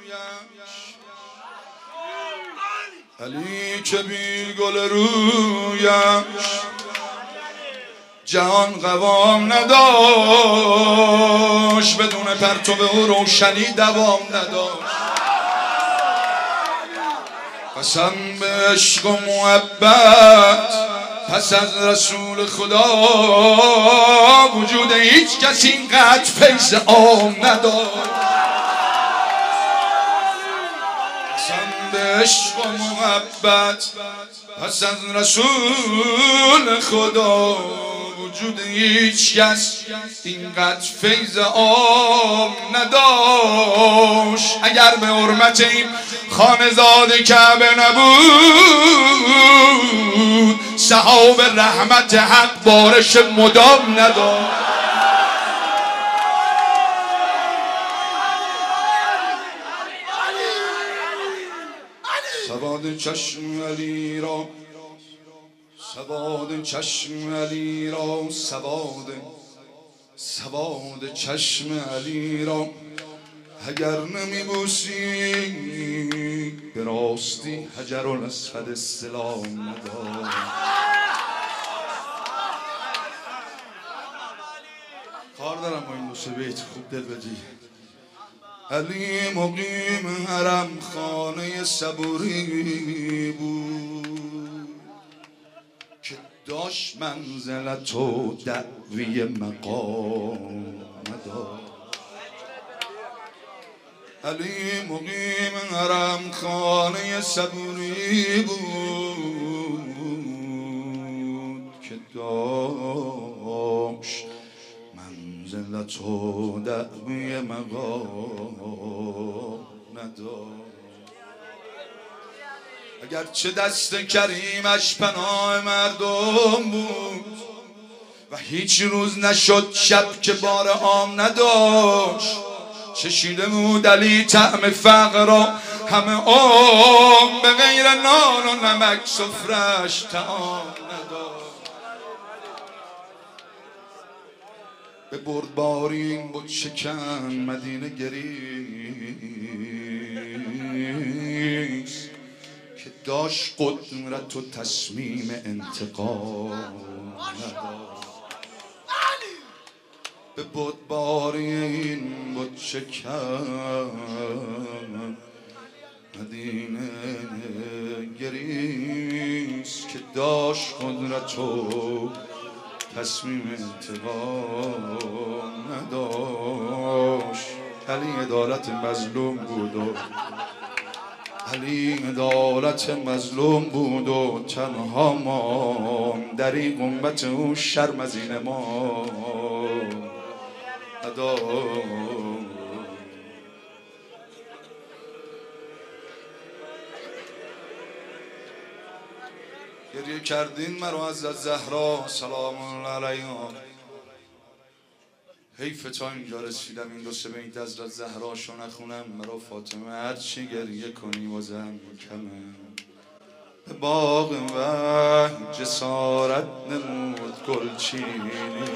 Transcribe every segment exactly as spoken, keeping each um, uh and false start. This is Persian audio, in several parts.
علی که بی گل رویش جهان قوام نداشت، بدون پرتو او روشنی دوام نداشت. قسم به عشق و محبت پس از رسول خدا وجود هیچ کس اینقدر فیض عام نداشت. قسم به عشق و محبت پس از رسول خدا وجود هیچ کس اینقدر فیض عام نداشت. اگر به حرمت این خانزاده کعبه نبود سحاب رحمت حق بارش مدام نداشت. سواد چشم علی را، سواد چشم علی را، سواد سواد چشم علی را اگر نمیبوسی به راستی حجر الاسود سلام ندار. کار دارم با این دوست بیت خوب دل بدی. علی مقیم حرم خانه صبوری بود که داشت منزلت و دعوی مقام نداشت. علی مقیم حرم خانه صبوری بود که داشت منزلت و دعوی مقام نداشت. اگرچه دست کریمش پناه مردم بود و هیچ روز نشد شب که بار عام نداشت. چشیده بود علی طعم فقر را همه عام، به غیر نان و نمک سفرش طعام نداشت. به بردباری این بود شکن مدینه گریست که داشت قدرت و تصمیم انتقام نداشت. به بردباری این بود شکن مدینه گریست که داشت قدرت و تصمیم انتقام نداشت. علی عدالت مظلوم بود و علی عدالت مظلوم بود و تنها ما در این گنبت او شرم از این ما نداشت. گریه کردین مرا از زهرا سلام الله علیها. حیف تا اینجا رسیدم این دو سه بیت از زهرا شو نخونم. مرا فاطمه هرچی گریه کنی بازم کمه. به باغ وحی جسارت نمود گلچینی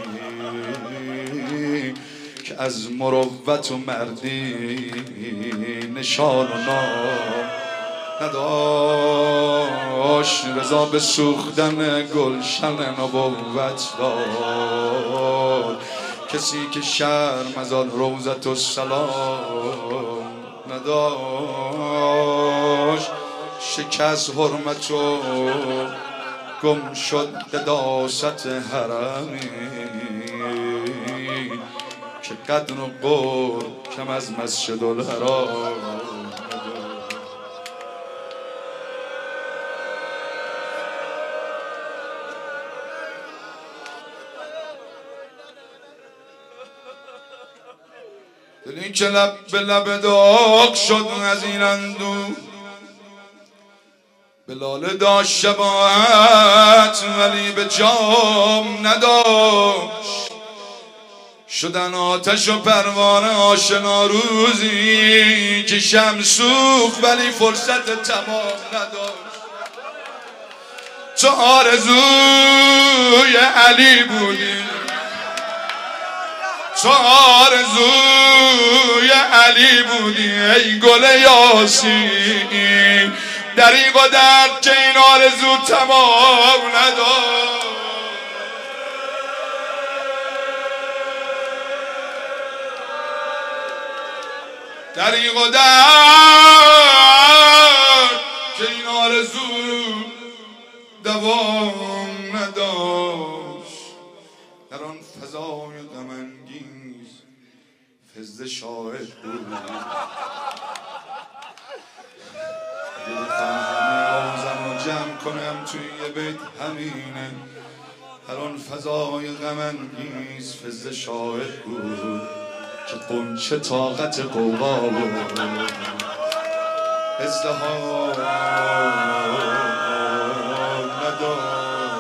که از مروت و مردی نشان و نام نداشت. رضا به سوختن گلشن نبوت داد، کسی که شرم از آن روضت و سلام نداشت. شکست حرمت و گم شد قداست حرمی که قدر و قرب کم از مسجد الحرام. دلی که لب به لب داغ شد از این اندوه، بلاله داشت شباهت ولی به جام نداشت. شدن آتش و پروانه آشنا روزی که شمع سوخت ولی فرصت تمام نداشت. تو آرزوی علی بودی، تو آرزوی علی بودی ای گل یاسین دریغ و درد که این آرزو تمام نداشت. دریغ و درد که این آرزو دوام نداشت. در آن فضای غم انگیز فضل شاهد بود. آوزم رو جمع کنم توی یه بیت همینه. در آن فضای غم انگیز فضل شاهد بود که قنچه طاقت قوقا بود. ازدهام نداشت.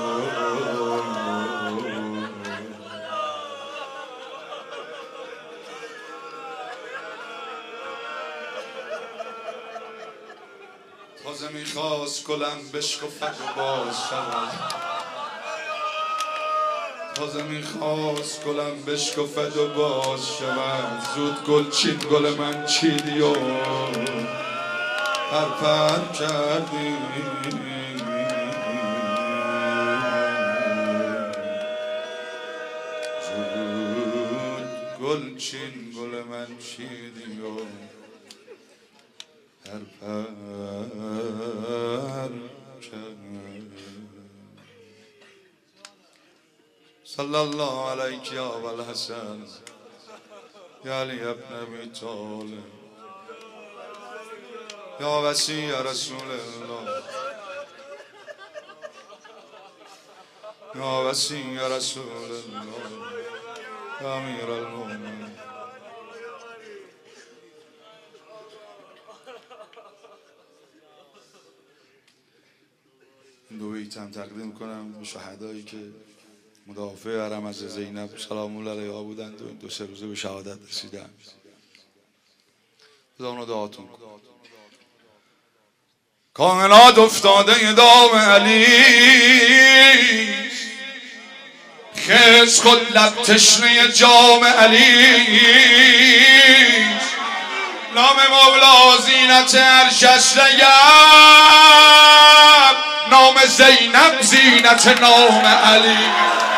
تازه میخواست گلم بشکفت و باز شود. تازه میخواست گلم بشکفت و باز شود. زود گل چین گل من چیدی و پر پر کردی. زود گل چین گل من چیدی و پر پر صلی الله علیک یا ابوالحسن یا علی ابن ابی طالب یا وصی رسول الله یا وصی رسول الله یا امیر المؤمنین. دو بیتم تقدیم کنم به شهدایی که مدافع حرم از زینب سلام الله علیها بودند و این دو سه روزه به شهادت رسیدند. بذارونو دعاتون کن. کائنات افتاده دام علی خیز خود لب تشنه جام علی. نام مولا زینت عرشش رگب نام زینب زینت نام علی.